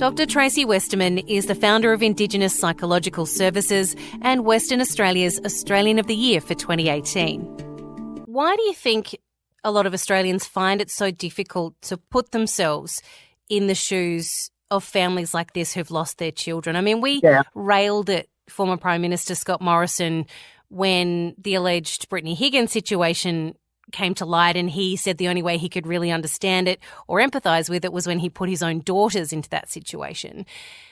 Dr Tracy Westerman is the founder of Indigenous Psychological Services and Western Australia's Australian of the Year for 2018. Why do you think a lot of Australians find it so difficult to put themselves in the shoes of families like this who've lost their children? I mean, we railed at former Prime Minister Scott Morrison when the alleged Brittany Higgins situation came to light, and he said the only way he could really understand it or empathise with it was when he put his own daughters into that situation.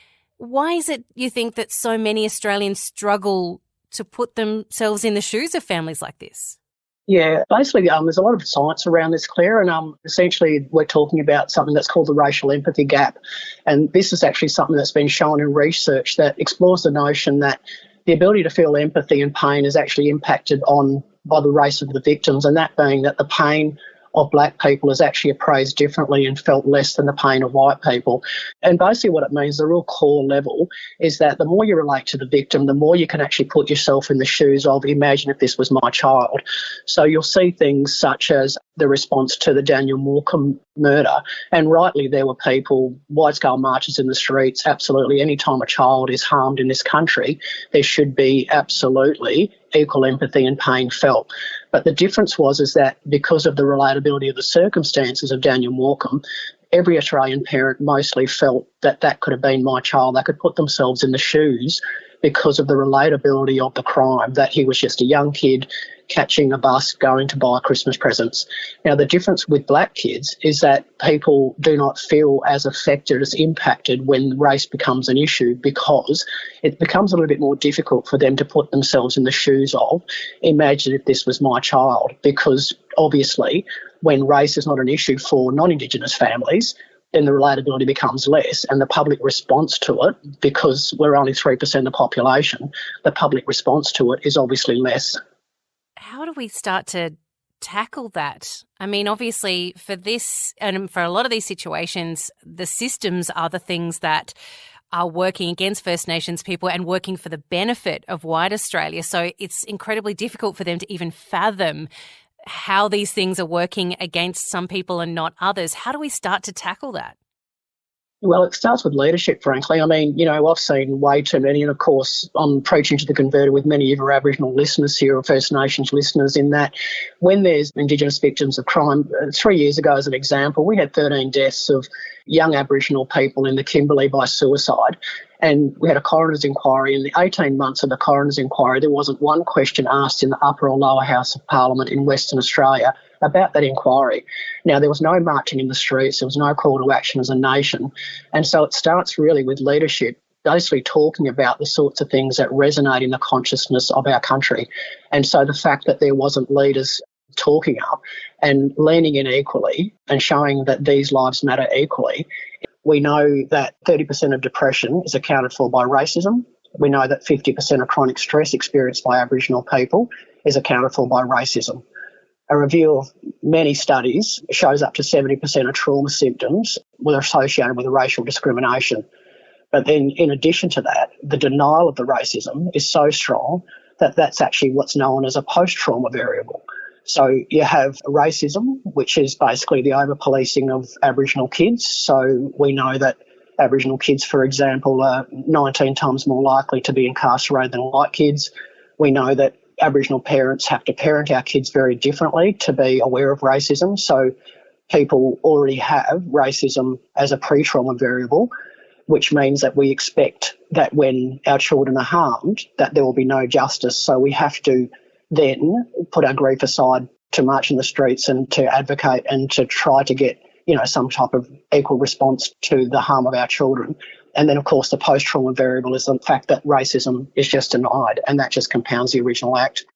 Why is it, you think, that so many Australians struggle to put themselves in the shoes of families like this? Yeah, basically there's a lot of science around this, Claire, and essentially we're talking about something that's called the racial empathy gap. And this is actually something that's been shown in research that explores the notion that the ability to feel empathy and pain is actually impacted on by the race of the victims, and that being that the pain of black people is actually appraised differently and felt less than the pain of white people. And basically what it means, the real core level, is that the more you relate to the victim, the more you can actually put yourself in the shoes of, imagine if this was my child. So you'll see things such as the response to the Daniel Morcombe murder, and rightly there were people, wide-scale marches in the streets, absolutely. Any time a child is harmed in this country, there should be absolutely equal empathy and pain felt. But the difference is that because of the relatability of the circumstances of Daniel Morcombe, every Australian parent mostly felt that that could have been my child. They could put themselves in the shoes because of the relatability of the crime, that he was just a young kid catching a bus, going to buy Christmas presents. Now, the difference with black kids is that people do not feel as affected, as impacted when race becomes an issue, because it becomes a little bit more difficult for them to put themselves in the shoes of, imagine if this was my child, because obviously when race is not an issue for non-Indigenous families, then the relatability becomes less, and the public response to it, because we're only 3% of the population, the public response to it is obviously less. How do we start to tackle that? I mean, obviously for this and for a lot of these situations, the systems are the things that are working against First Nations people and working for the benefit of white Australia. So it's incredibly difficult for them to even fathom how these things are working against some people and not others. How do we start to tackle that? Well, it starts with leadership, frankly. I mean, I've seen way too many, and of course, I'm preaching to the converted with many of our Aboriginal listeners here, or First Nations listeners, in that when there's Indigenous victims of crime, 3 years ago as an example, we had 13 deaths of young Aboriginal people in the Kimberley by suicide. And we had a coroner's inquiry. In the 18 months of the coroner's inquiry, there wasn't one question asked in the upper or lower house of Parliament in Western Australia about that inquiry. Now, there was no marching in the streets. There was no call to action as a nation. And so it starts really with leadership, basically talking about the sorts of things that resonate in the consciousness of our country. And so the fact that there wasn't leaders talking up and leaning in equally and showing that these lives matter equally. We know that 30% of depression is accounted for by racism. We know that 50% of chronic stress experienced by Aboriginal people is accounted for by racism. A review of many studies shows up to 70% of trauma symptoms were associated with racial discrimination. But then in addition to that, the denial of the racism is so strong that that's actually what's known as a post-trauma variable. So you have racism, which is basically the over-policing of Aboriginal kids. So we know that Aboriginal kids, for example, are 19 times more likely to be incarcerated than white kids. We know that Aboriginal parents have to parent our kids very differently to be aware of racism. So people already have racism as a pre-trauma variable, which means that we expect that when our children are harmed, that there will be no justice. So we have to then put our grief aside to march in the streets and to advocate and to try to get, some type of equal response to the harm of our children. And then, of course, the post-trauma variable is the fact that racism is just denied, and that just compounds the original act.